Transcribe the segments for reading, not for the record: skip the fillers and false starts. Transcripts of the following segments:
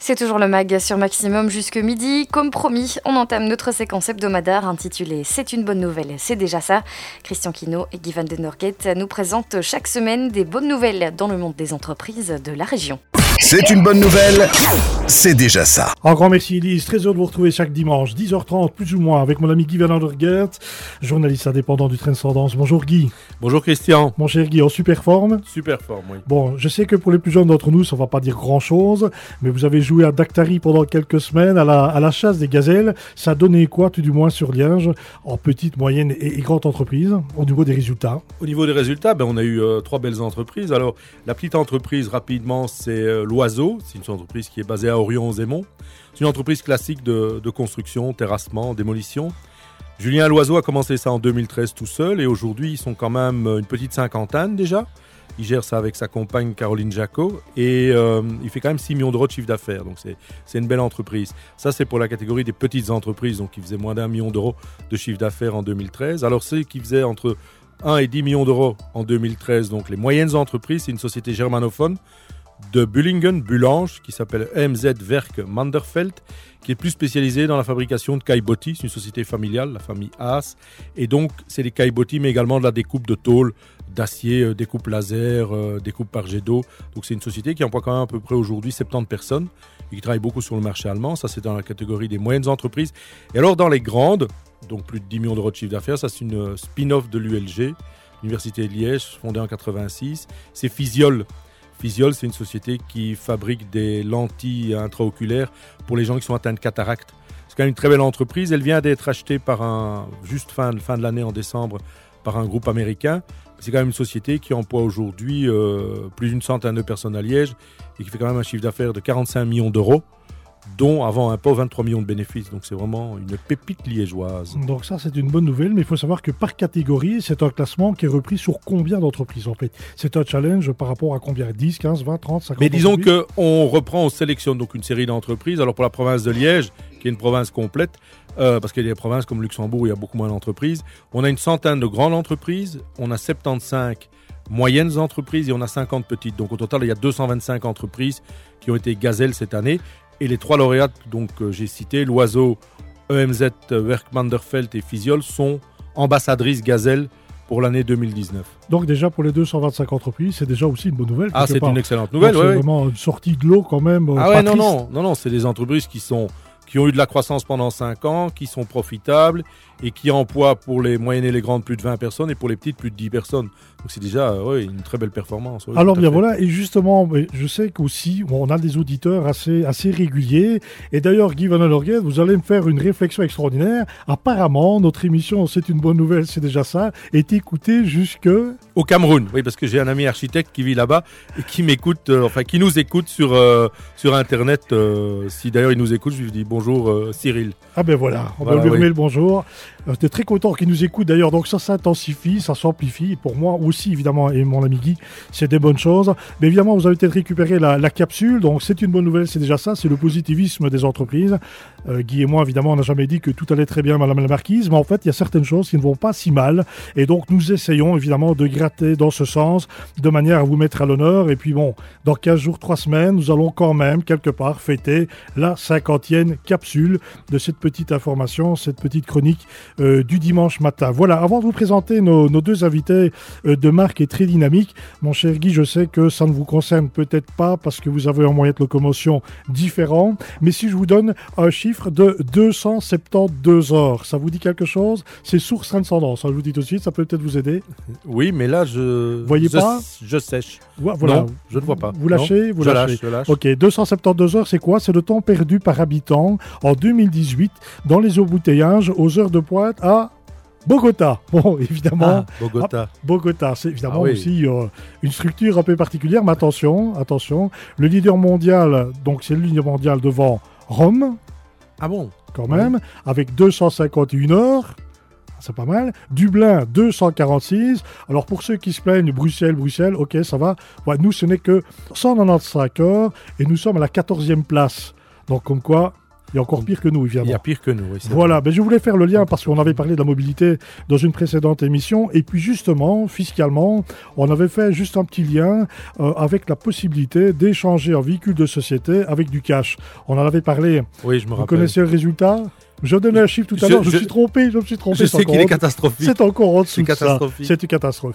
C'est toujours le mag sur Maximum jusque midi. Comme promis, on entame notre séquence hebdomadaire intitulée C'est une bonne nouvelle, c'est déjà ça. Christian Quinault et Guy Van den Norget nous présentent chaque semaine des bonnes nouvelles dans le monde des entreprises de la région. C'est une bonne nouvelle, c'est déjà ça. Un grand merci Elise, très heureux de vous retrouver chaque dimanche, 10h30 plus ou moins, avec mon ami Guy Van den Norget, journaliste indépendant du Transcendance. Bonjour Guy. Bonjour Christian. Mon cher Guy, en super forme? Super forme, oui. Bon, je sais que pour les plus jeunes d'entre nous, ça ne va pas dire grand-chose, mais vous avez joué à Dactari pendant quelques semaines, à la chasse des gazelles. Ça a donné quoi, tout du moins sur Liège, en petite, moyenne et grande entreprise, au niveau des résultats? Au niveau des résultats, on a eu 3 belles entreprises. Alors, la petite entreprise, rapidement, c'est L'Oiseau. C'est une entreprise qui est basée à Orion-aux-Aymons. C'est une entreprise classique de construction, terrassement, démolition. Julien Loiseau a commencé ça en 2013 tout seul et aujourd'hui, ils sont quand même une petite cinquantaine déjà. Il gère ça avec sa compagne Caroline Jacot et il fait quand même 6 millions d'euros de chiffre d'affaires. Donc c'est une belle entreprise. Ça, c'est pour la catégorie des petites entreprises, donc qui faisaient moins d'1 million d'euros de chiffre d'affaires en 2013. Alors ceux qui faisaient entre 1 et 10 millions d'euros en 2013, donc les moyennes entreprises, c'est une société germanophone de Bullingen, Bullange, qui s'appelle EMZ Werk Manderfeld, qui est plus spécialisée dans la fabrication de caillebotis. C'est une société familiale, la famille Haas. Et donc, c'est des caillebotis, mais également de la découpe de tôle, d'acier, découpe laser, découpe par jet d'eau. Donc, c'est une société qui emploie quand même à peu près aujourd'hui 70 personnes et qui travaille beaucoup sur le marché allemand. Ça, c'est dans la catégorie des moyennes entreprises. Et alors, dans les grandes, donc plus de 10 millions d'euros de chiffre d'affaires, ça, c'est une spin-off de l'ULG, l'Université de Liège, fondée en 86. C'est Physiol. Physiol, c'est une société qui fabrique des lentilles intraoculaires pour les gens qui sont atteints de cataracte. C'est quand même une très belle entreprise. Elle vient d'être achetée par juste fin de l'année en décembre, par un groupe américain. C'est quand même une société qui emploie aujourd'hui plus d'une centaine de personnes à Liège et qui fait quand même un chiffre d'affaires de 45 millions d'euros, dont avant impôt 23 millions de bénéfices. Donc c'est vraiment une pépite liégeoise. Donc ça, c'est une bonne nouvelle, mais il faut savoir que par catégorie, c'est un classement qui est repris sur combien d'entreprises en fait? C'est un challenge par rapport à combien? 10, 15, 20, 30, 50? Mais disons qu'on reprend, on sélectionne donc une série d'entreprises. Alors pour la province de Liège, qui est une province complète, parce qu'il y a des provinces comme Luxembourg où il y a beaucoup moins d'entreprises, on a une centaine de grandes entreprises, on a 75 moyennes entreprises et on a 50 petites. Donc au total, il y a 225 entreprises qui ont été gazelles cette année. Et les 3 lauréates que j'ai cités, L'Oiseau, EMZ, Werk Manderfeld et Physiol, sont ambassadrices gazelles pour l'année 2019. Donc déjà pour les 225 entreprises, c'est déjà aussi une bonne nouvelle. Ah, c'est une excellente nouvelle. C'est vraiment une sortie de l'eau quand même. Ah ouais, non, c'est des entreprises qui ont eu de la croissance pendant 5 ans, qui sont profitables et qui emploient pour les moyennes et les grandes plus de 20 personnes et pour les petites plus de 10 personnes. Donc c'est déjà une très belle performance. Ouais, alors bien voilà, et justement, je sais qu'aussi, on a des auditeurs assez réguliers. Et d'ailleurs, Guy Van den Norget, vous allez me faire une réflexion extraordinaire. Apparemment, notre émission, c'est une bonne nouvelle, c'est déjà ça, est écoutée jusque... Au Cameroun, oui, parce que j'ai un ami architecte qui vit là-bas et qui m'écoute, qui nous écoute sur Internet. Si d'ailleurs il nous écoute, je lui dis bonjour Cyril. Ah ben voilà, on va lui remettre le bonjour. J'étais très content qu'il nous écoute d'ailleurs, donc ça s'intensifie, ça s'amplifie. Pour moi aussi, évidemment, et mon ami Guy, c'est des bonnes choses. Mais évidemment, vous avez peut-être récupéré la capsule, donc c'est une bonne nouvelle, c'est déjà ça, c'est le positivisme des entreprises. Guy et moi, évidemment, on n'a jamais dit que tout allait très bien, Madame la Marquise, mais en fait, il y a certaines choses qui ne vont pas si mal. Et donc, nous essayons évidemment de gratter dans ce sens, de manière à vous mettre à l'honneur. Et puis bon, dans 15 jours, 3 semaines, nous allons quand même, quelque part, fêter la 50e capsule de cette petite information, cette petite chronique du dimanche matin. Voilà, avant de vous présenter nos 2 invités de marque et très dynamiques, mon cher Guy, je sais que ça ne vous concerne peut-être pas parce que vous avez un moyen de locomotion différent, mais si je vous donne un chiffre de 272 heures, ça vous dit quelque chose? C'est source Transcendance, je vous dis tout de suite, ça peut peut-être vous aider. Oui, mais là, je sèche. Voilà. Non, je ne vois pas. Vous lâchez? Je lâche. Ok, 272 heures, c'est quoi? C'est le temps perdu par habitant en 2018 dans les embouteillages aux heures de pointe à Bogota. Bon, évidemment. Bogota, c'est évidemment aussi une structure un peu particulière, mais attention, le leader mondial, donc c'est le leader mondial devant Rome. Ah bon? Quand même, avec 251 heures. C'est pas mal. Dublin, 246. Alors, pour ceux qui se plaignent, Bruxelles, ok, ça va. Ouais, nous, ce n'est que 195 heures et nous sommes à la 14e place. Donc, comme quoi... Il y a encore pire que nous, évidemment. Il y a pire que nous, oui. Voilà, je voulais faire le lien parce qu'on avait parlé de la mobilité dans une précédente émission. Et puis justement, fiscalement, on avait fait juste un petit lien avec la possibilité d'échanger un véhicule de société avec du cash. On en avait parlé. Oui, je me rappelle. Vous connaissez le résultat ? Je donnais un chiffre tout à l'heure, je me suis trompé. Je sais qu'il est catastrophique. C'est encore en dessous de ça. C'est une catastrophe.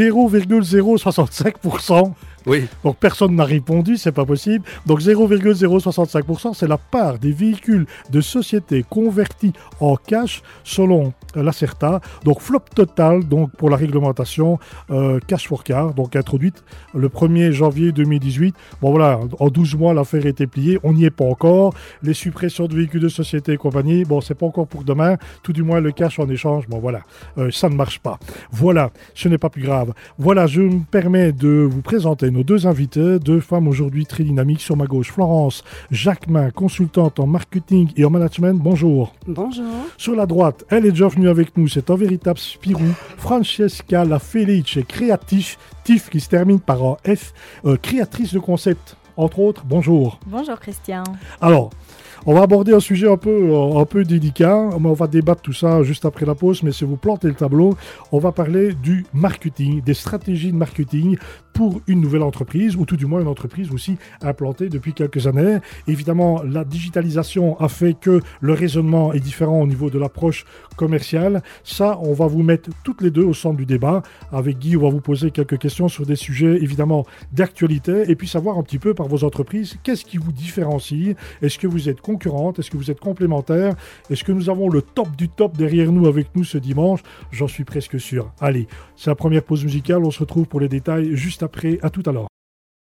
0,065%. Oui. Donc personne n'a répondu, c'est pas possible. Donc 0,065%, c'est la part des véhicules de société convertis en cash selon l'Acerta. Donc flop total donc pour la réglementation cash for car, donc introduite le 1er janvier 2018. Bon voilà, en 12 mois l'affaire a été pliée, on n'y est pas encore. Les suppressions de véhicules de société et compagnie, bon c'est pas encore pour demain, tout du moins le cash en échange, bon voilà, ça ne marche pas. Voilà, ce n'est pas plus grave. Voilà, je me permets de vous présenter nos deux invités, deux femmes aujourd'hui très dynamiques. Sur ma gauche, Florence Jacquemin, consultante en marketing et en management. Bonjour. Bonjour. Sur la droite, elle est déjà venue avec nous, c'est un véritable Spirou. Francesca La Felice, créatif, TIF qui se termine par un F, créatrice de concepts, entre autres. Bonjour. Bonjour Christian. Alors, on va aborder un sujet un peu délicat, mais on va débattre tout ça juste après la pause, mais si vous plantez le tableau, on va parler du marketing, des stratégies de marketing pour une nouvelle entreprise, ou tout du moins une entreprise aussi implantée depuis quelques années. Évidemment, la digitalisation a fait que le raisonnement est différent au niveau de l'approche commerciale. Ça, on va vous mettre toutes les deux au centre du débat. Avec Guy, on va vous poser quelques questions sur des sujets évidemment d'actualité, et puis savoir un petit peu par vos entreprises, qu'est-ce qui vous différencie? Est-ce que vous êtes concurrente? Est-ce que vous êtes complémentaire? Est-ce que nous avons le top du top derrière nous avec nous ce dimanche? J'en suis presque sûr. Allez, c'est la première pause musicale. On se retrouve pour les détails juste après. À tout à l'heure.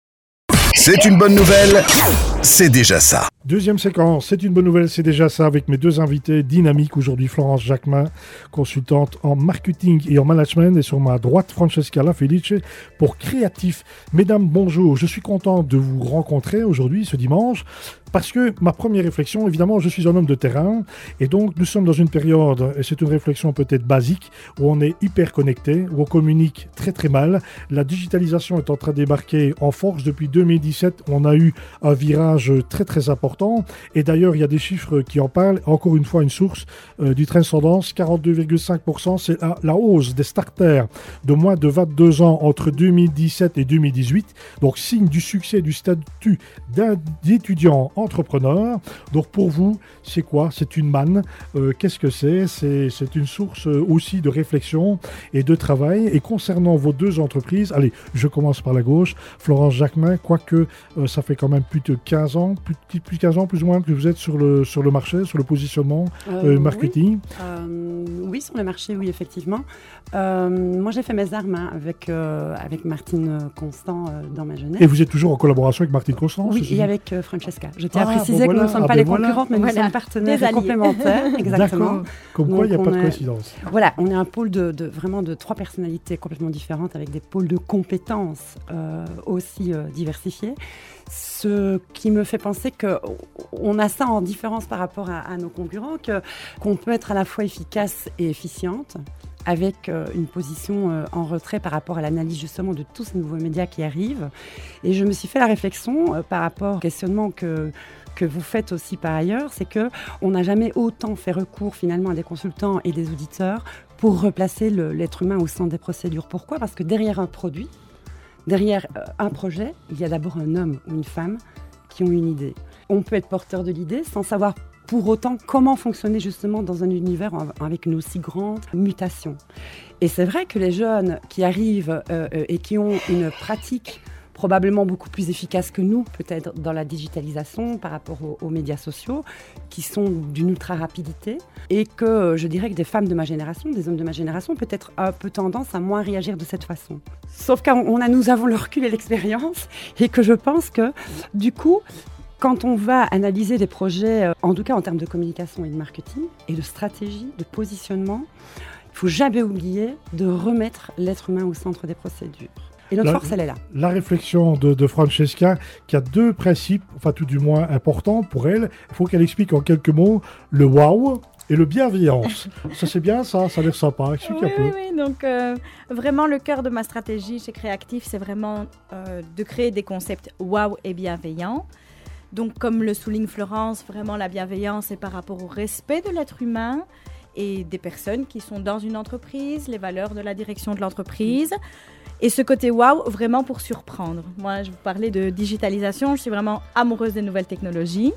C'est une bonne nouvelle, c'est déjà ça. Deuxième séquence, c'est une bonne nouvelle, c'est déjà ça, avec mes deux invités dynamiques aujourd'hui, Florence Jacquemin, consultante en marketing et en management, et sur ma droite, Francesca La Felice, pour créatif. Mesdames, bonjour, je suis content de vous rencontrer aujourd'hui, ce dimanche, parce que ma première réflexion, évidemment, je suis un homme de terrain, et donc nous sommes dans une période, et c'est une réflexion peut-être basique, où on est hyper connecté, où on communique très très mal. La digitalisation est en train de débarquer en force depuis 2017, on a eu un virage très très important. Et d'ailleurs, il y a des chiffres qui en parlent. Encore une fois, une source du Transcendance, 42,5%, c'est la hausse des starters de moins de 22 ans entre 2017 et 2018. Donc, signe du succès du statut d'étudiant entrepreneur. Donc, pour vous, c'est quoi? C'est une manne. Qu'est-ce que c'est? C'est une source aussi de réflexion et de travail. Et concernant vos deux entreprises, allez, je commence par la gauche. Florence Jacquemin, quoique ça fait quand même plus de 15 ans, plus 15 ans plus ou moins que vous êtes sur le marché, sur le positionnement marketing. Oui, sur le marché, oui, effectivement. Moi, j'ai fait mes armes avec Martine Constant dans ma jeunesse. Et vous êtes toujours en collaboration avec Martine Constant? Oui, et avec Francesca. Je tiens à préciser que nous ne sommes pas les concurrentes, mais nous sommes partenaires et complémentaires. Exactement. D'accord. Comme quoi, il n'y a pas de coïncidence. Voilà, on est un pôle vraiment de trois personnalités complètement différentes, avec des pôles de compétences aussi diversifiés. Ce qui me fait penser qu'on a ça en différence par rapport à nos concurrents, qu'on peut être à la fois efficace et efficiente, avec une position en retrait par rapport à l'analyse justement de tous ces nouveaux médias qui arrivent. Et je me suis fait la réflexion par rapport au questionnement que vous faites aussi par ailleurs, c'est qu'on n'a jamais autant fait recours finalement à des consultants et des auditeurs pour replacer l'être humain au centre des procédures. Pourquoi ? Parce que derrière un produit, derrière un projet, il y a d'abord un homme ou une femme qui ont une idée. On peut être porteur de l'idée sans savoir pour autant comment fonctionner justement dans un univers avec une aussi grande mutation. Et c'est vrai que les jeunes qui arrivent et qui ont une pratique probablement beaucoup plus efficace que nous, peut-être dans la digitalisation par rapport aux médias sociaux, qui sont d'une ultra-rapidité, et que je dirais que des femmes de ma génération, des hommes de ma génération, peut-être un peu tendance à moins réagir de cette façon. Sauf que nous avons le recul et l'expérience, et que je pense que, du coup, quand on va analyser des projets, en tout cas en termes de communication et de marketing, et de stratégie, de positionnement, il ne faut jamais oublier de remettre l'être humain au centre des procédures. Et notre force, elle est là. La réflexion de Francesca, qui a deux principes, enfin tout du moins importants pour elle, il faut qu'elle explique en quelques mots le wow et le bienveillance. Ça c'est bien, ça a l'air sympa. Explique un peu. Oui, donc vraiment le cœur de ma stratégie chez Créatif, c'est vraiment de créer des concepts wow et bienveillants. Donc, comme le souligne Florence, vraiment la bienveillance est par rapport au respect de l'être humain et des personnes qui sont dans une entreprise, les valeurs de la direction de l'entreprise. Et ce côté waouh, vraiment pour surprendre. Moi, je vous parlais de digitalisation, je suis vraiment amoureuse des nouvelles technologies.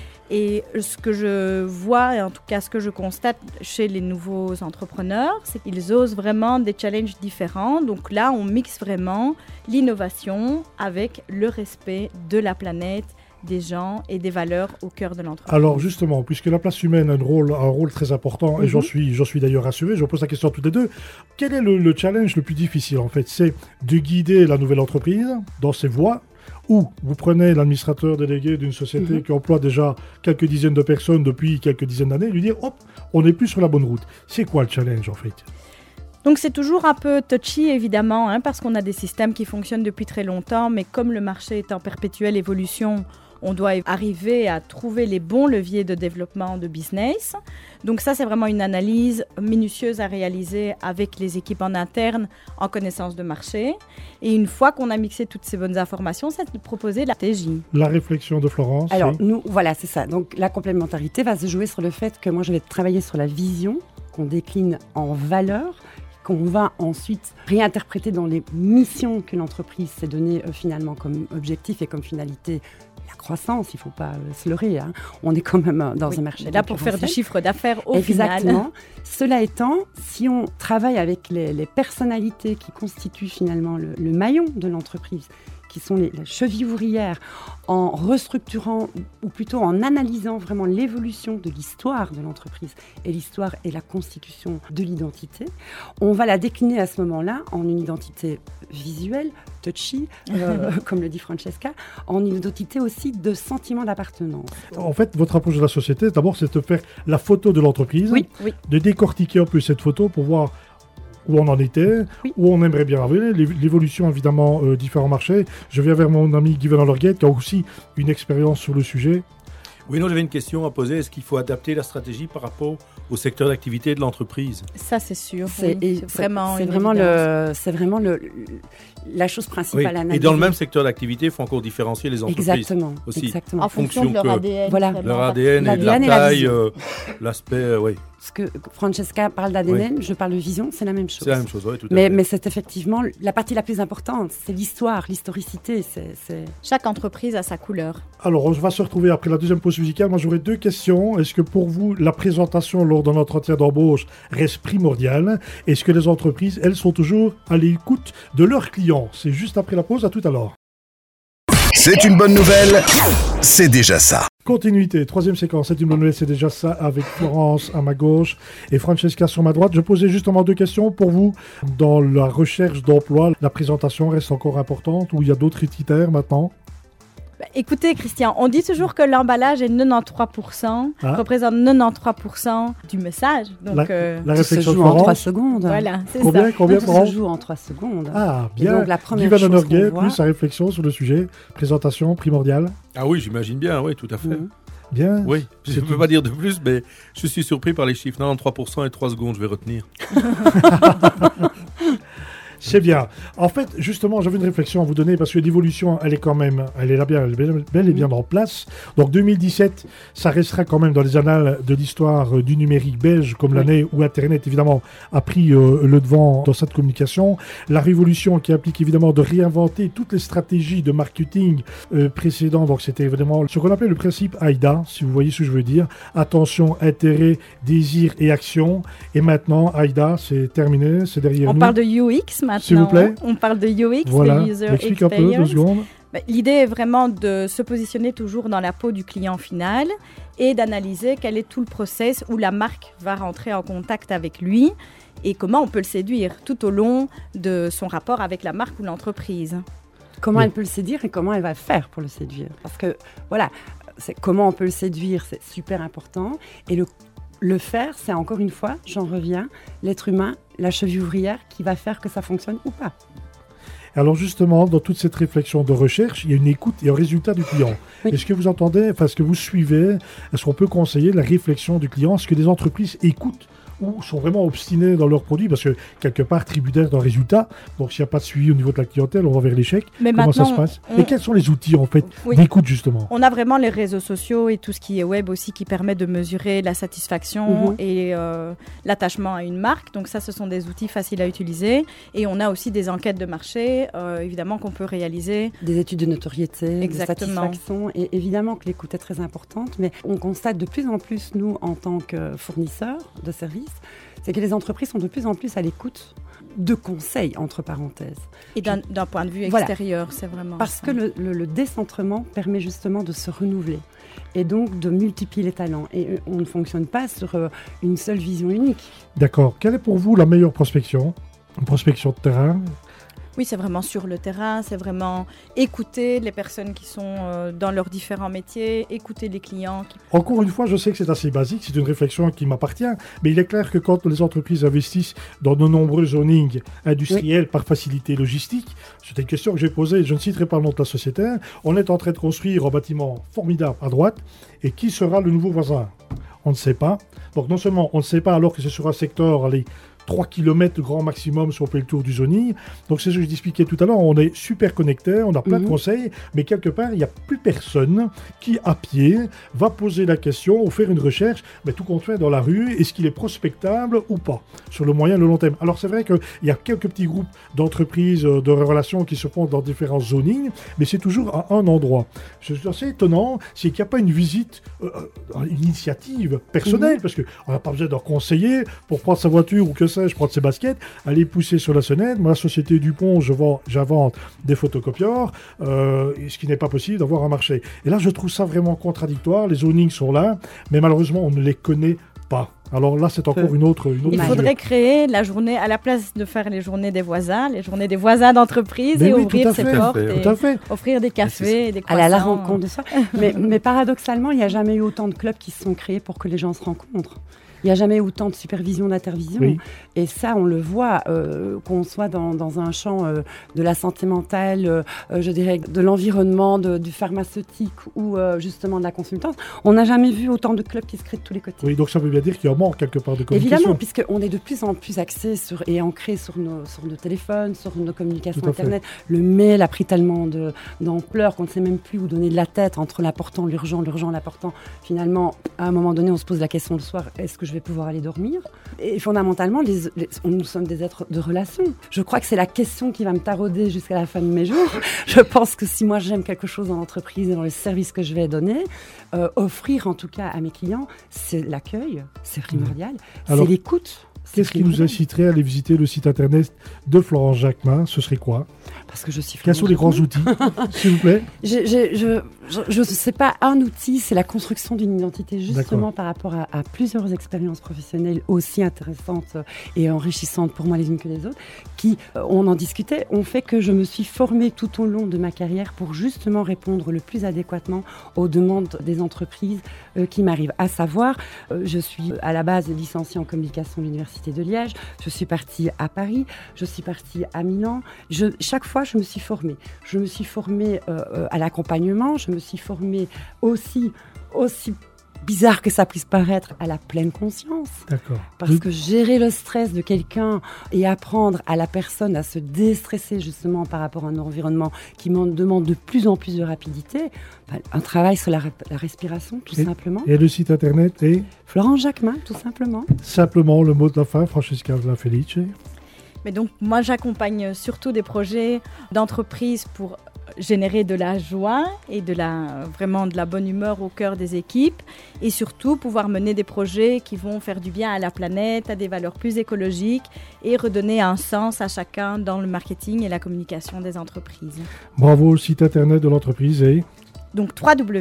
Et ce que je vois, et en tout cas ce que je constate chez les nouveaux entrepreneurs, c'est qu'ils osent vraiment des challenges différents. Donc là, on mixe vraiment l'innovation avec le respect de la planète, des gens et des valeurs au cœur de l'entreprise. Alors justement, puisque la place humaine a un rôle très important, et j'en suis d'ailleurs rassuré, je vous pose la question à toutes les deux, quel est le challenge le plus difficile en fait? C'est de guider la nouvelle entreprise dans ses voies, ou vous prenez l'administrateur délégué d'une société qui emploie déjà quelques dizaines de personnes depuis quelques dizaines d'années, et lui dire hop, on n'est plus sur la bonne route. C'est quoi le challenge en fait? Donc c'est toujours un peu touchy évidemment, parce qu'on a des systèmes qui fonctionnent depuis très longtemps, mais comme le marché est en perpétuelle évolution, on doit arriver à trouver les bons leviers de développement de business. Donc ça, c'est vraiment une analyse minutieuse à réaliser avec les équipes en interne en connaissance de marché. Et une fois qu'on a mixé toutes ces bonnes informations, c'est de proposer la stratégie. La réflexion de Florence. Alors, oui. nous, voilà, c'est ça. Donc la complémentarité va se jouer sur le fait que moi, je vais travailler sur la vision qu'on décline en valeurs, qu'on va ensuite réinterpréter dans les missions que l'entreprise s'est données finalement comme objectif et comme finalité. La croissance, il ne faut pas se leurrer. On est quand même dans un marché là pour faire du chiffre d'affaires au final. Exactement. Cela étant, si on travaille avec les personnalités qui constituent finalement le maillon de l'entreprise, qui sont les chevilles ouvrières, en restructurant ou plutôt en analysant vraiment l'évolution de l'histoire de l'entreprise. Et l'histoire est la constitution de l'identité. On va la décliner à ce moment-là en une identité visuelle, touchy, comme le dit Francesca, en une identité aussi de sentiment d'appartenance. En fait, votre approche de la société, d'abord, c'est de faire la photo de l'entreprise, de décortiquer un peu cette photo pour voir où on en était, où on aimerait bien aller, l'évolution évidemment différents marchés. Je viens vers mon ami Guy Van Lorguet qui a aussi une expérience sur le sujet. Oui, non, j'avais une question à poser. Est-ce qu'il faut adapter la stratégie par rapport au secteur d'activité de l'entreprise? Ça, c'est sûr. C'est vraiment la chose principale à analyser. Et dans le même secteur d'activité, il faut encore différencier les entreprises. Exactement. En fonction de leur ADN. Voilà. Leur ADN et de la taille, l'aspect, oui. Parce que Francesca parle d'ADN, je parle de vision, c'est la même chose. C'est la même chose, oui, tout à fait. Mais c'est effectivement la partie la plus importante, c'est l'histoire, l'historicité. Chaque entreprise a sa couleur. Alors, on va se retrouver après la deuxième pause musicale. Moi, j'aurais deux questions. Est-ce que pour vous, la présentation lors d'un entretien d'embauche reste primordiale? Est-ce que les entreprises, elles, sont toujours à l'écoute de leurs clients? C'est juste après la pause, à tout à l'heure. C'est une bonne nouvelle, c'est déjà ça. Continuité, troisième séquence, c'est une bonne nouvelle, c'est déjà ça, avec Florence à ma gauche et Francesca sur ma droite. Je posais justement deux questions pour vous. Dans la recherche d'emploi, la présentation reste encore importante ou il y a d'autres critères maintenant? Écoutez, Christian, on dit toujours que l'emballage est 93%, représente 93% du message. Donc, la réflexion se joue en 3 secondes. Voilà, c'est combien, ça. Combien ça se joue en 3 secondes. Ah, bien. Et donc, la première Guy Van chose Orguet, qu'on voit... plus sa réflexion sur le sujet, présentation primordiale. Ah oui, j'imagine bien, oui, tout à fait. Bien. Oui, je ne peux pas dire de plus, mais je suis surpris par les chiffres. 93% et 3 secondes, je vais retenir. C'est bien. En fait, justement, j'avais une réflexion à vous donner parce que l'évolution, elle est là bien, elle est bel et bien en place. Donc 2017, ça restera quand même dans les annales de l'histoire du numérique belge comme l'année où Internet, évidemment, a pris le devant dans cette communication. La révolution qui implique évidemment de réinventer toutes les stratégies de marketing précédentes. Donc c'était évidemment ce qu'on appelle le principe AIDA, si vous voyez ce que je veux dire. Attention, intérêt, désir et action. Et maintenant, AIDA, c'est terminé, c'est derrière nous. On parle de UX maintenant. S'il vous plaît. On parle de UX, voilà. de User Explique Experience. un peu, 2 secondes. L'idée est vraiment de se positionner toujours dans la peau du client final et d'analyser quel est tout le process où la marque va rentrer en contact avec lui et comment on peut le séduire tout au long de son rapport avec la marque ou l'entreprise. Comment elle peut le séduire et comment elle va faire pour le séduire. Parce que, voilà, comment on peut le séduire, c'est super important. Et le faire, c'est encore une fois, j'en reviens, l'être humain, la cheville ouvrière qui va faire que ça fonctionne ou pas. Alors justement, dans toute cette réflexion de recherche, il y a une écoute et un résultat du client. Oui. Est-ce que vous entendez, est-ce que vous suivez, est-ce qu'on peut conseiller la réflexion du client? Est-ce que les entreprises écoutent ou sont vraiment obstinés dans leurs produits parce que quelque part tributaires d'un résultat. Donc s'il n'y a pas de suivi au niveau de la clientèle, on va vers l'échec. Mais comment ça se maintenant, passe et quels sont les outils en fait Oui. d'écoute justement? On a vraiment les réseaux sociaux et tout ce qui est web aussi qui permet de mesurer la satisfaction et l'attachement à une marque. Donc ça, ce sont des outils faciles à utiliser. Et on a aussi des enquêtes de marché, évidemment, qu'on peut réaliser. Des études de notoriété, Exactement. de satisfaction. Et évidemment que l'écoute est très importante, mais on constate de plus en plus, nous, en tant que fournisseurs de services, c'est que les entreprises sont de plus en plus à l'écoute de conseils, entre parenthèses. Et d'un point de vue Voilà. extérieur, c'est vraiment Parce ça. que le décentrement permet justement de se renouveler et donc de multiplier les talents. Et on ne fonctionne pas sur une seule vision unique. D'accord. Quelle est pour vous la meilleure prospection? Une prospection de terrain? Oui, c'est vraiment sur le terrain, c'est vraiment écouter les personnes qui sont dans leurs différents métiers, écouter les clients. Encore une fois, je sais que c'est assez basique, c'est une réflexion qui m'appartient, mais il est clair que quand les entreprises investissent dans de nombreux zonings industriels par facilité logistique, c'était une question que j'ai posée, je ne citerai pas le nom de la société, on est en train de construire un bâtiment formidable à droite, et qui sera le nouveau voisin? On ne sait pas. Donc non seulement on ne sait pas alors que c'est sur un secteur, allez, 3 km grand maximum si on fait le tour du zoning. Donc c'est ce que je t'expliquais tout à l'heure, on est super connectés, on a plein de conseils, mais quelque part, il n'y a plus personne qui, à pied, va poser la question ou faire une recherche, mais tout compte fait dans la rue, est-ce qu'il est prospectable ou pas, sur le moyen et le long terme. Alors c'est vrai qu'il y a quelques petits groupes d'entreprises, de relations qui se font dans différents zonings, mais c'est toujours à un endroit. C'est assez étonnant, c'est qu'il n'y a pas une visite, une initiative personnelle, parce qu'on n'a pas besoin d'un conseiller pour prendre sa voiture ou que je prends ses baskets, aller pousser sur la sonnette. Moi, la société Dupont, j'invente des photocopieurs, ce qui n'est pas possible d'avoir un marché. Et là, je trouve ça vraiment contradictoire. Les zonings sont là, mais malheureusement, on ne les connaît pas. Alors là, c'est encore une autre Il faudrait créer la journée, à la place de faire les journées des voisins d'entreprise, mais et oui, ouvrir tout à ces fait, portes tout à fait. offrir des cafés, des croissants. À la rencontre de ça. mais paradoxalement, il n'y a jamais eu autant de clubs qui se sont créés pour que les gens se rencontrent. Il n'y a jamais eu autant de supervision, d'intervision. Oui. Et ça, on le voit, qu'on soit dans un champ de la santé mentale, je dirais de l'environnement, du pharmaceutique ou justement de la consultance. On n'a jamais vu autant de clubs qui se créent de tous les côtés. Oui, donc ça veut bien dire qu'il y a un manque quelque part de communication. Évidemment, puisqu'on est de plus en plus axé et ancré sur nos téléphones, sur nos communications Internet. Le mail a pris tellement d'ampleur qu'on ne sait même plus où donner de la tête entre l'important, l'urgent, l'important. Finalement, à un moment donné, on se pose la question le soir, est-ce que je vais pouvoir aller dormir? Et fondamentalement, nous sommes des êtres de relation. Je crois que c'est la question qui va me tarauder jusqu'à la fin de mes jours. Je pense que si moi j'aime quelque chose dans l'entreprise et dans les services que je vais donner, offrir en tout cas à mes clients, c'est l'accueil, c'est primordial, c'est l'écoute. Qu'est-ce qui nous inciterait à aller visiter le site internet de Florence Jacquemin? Ce serait quoi? Parce que je suis Quels sont les grands outils, s'il vous plaît? Je ne sais pas un outil, c'est la construction d'une identité justement par rapport à plusieurs expériences professionnelles aussi intéressantes et enrichissantes pour moi les unes que les autres, qui, on en discutait, ont fait que je me suis formée tout au long de ma carrière pour justement répondre le plus adéquatement aux demandes des entreprises qui m'arrivent. À savoir, je suis à la base licenciée en communication de l'Université de Liège, je suis partie à Paris, je suis partie à Milan. Chaque fois, je me suis formée. Je me suis formée à l'accompagnement, je me suis formée aussi bizarre que ça puisse paraître, à la pleine conscience. D'accord. Parce que gérer le stress de quelqu'un et apprendre à la personne à se déstresser justement par rapport à un environnement qui demande de plus en plus de rapidité, un travail sur la respiration, tout simplement. Et le site internet est Florence Jacquemin, tout simplement. Simplement le mot de la fin, Francesca La Felice. Mais donc, moi, j'accompagne surtout des projets d'entreprise pour générer de la joie et vraiment de la bonne humeur au cœur des équipes et surtout pouvoir mener des projets qui vont faire du bien à la planète, à des valeurs plus écologiques et redonner un sens à chacun dans le marketing et la communication des entreprises. Bravo au site internet de l'entreprise et... Donc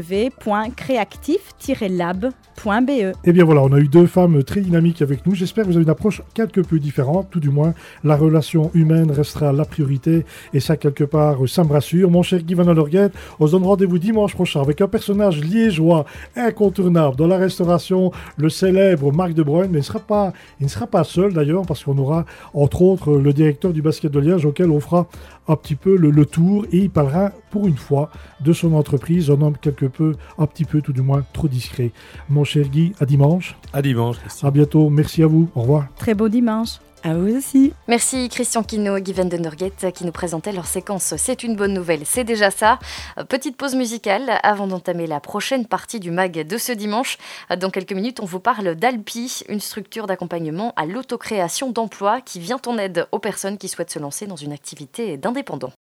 www.creatif-lab.be. Et bien voilà, on a eu deux femmes très dynamiques avec nous. J'espère que vous avez une approche quelque peu différente, tout du moins. La relation humaine restera la priorité et ça, quelque part, ça me rassure. Mon cher Guy Van Allerguet, on se donne rendez-vous dimanche prochain avec un personnage liégeois incontournable dans la restauration, le célèbre Marc De Bruyne. Mais il ne sera pas seul d'ailleurs parce qu'on aura entre autres le directeur du basket de Liège auquel on fera un petit peu le tour et il parlera pour une fois de son entreprise, un homme un petit peu tout du moins trop discret. Mon cher Guy. À dimanche. À dimanche, Christian. À bientôt. Merci à vous. Au revoir. Très beau dimanche. À vous aussi. Merci Christian Quinault et Guy Van den Norghet qui nous présentaient leur séquence C'est une bonne nouvelle, c'est déjà ça. Petite pause musicale avant d'entamer la prochaine partie du MAG de ce dimanche. Dans quelques minutes, on vous parle d'Alpi, une structure d'accompagnement à l'autocréation d'emplois qui vient en aide aux personnes qui souhaitent se lancer dans une activité d'indépendant.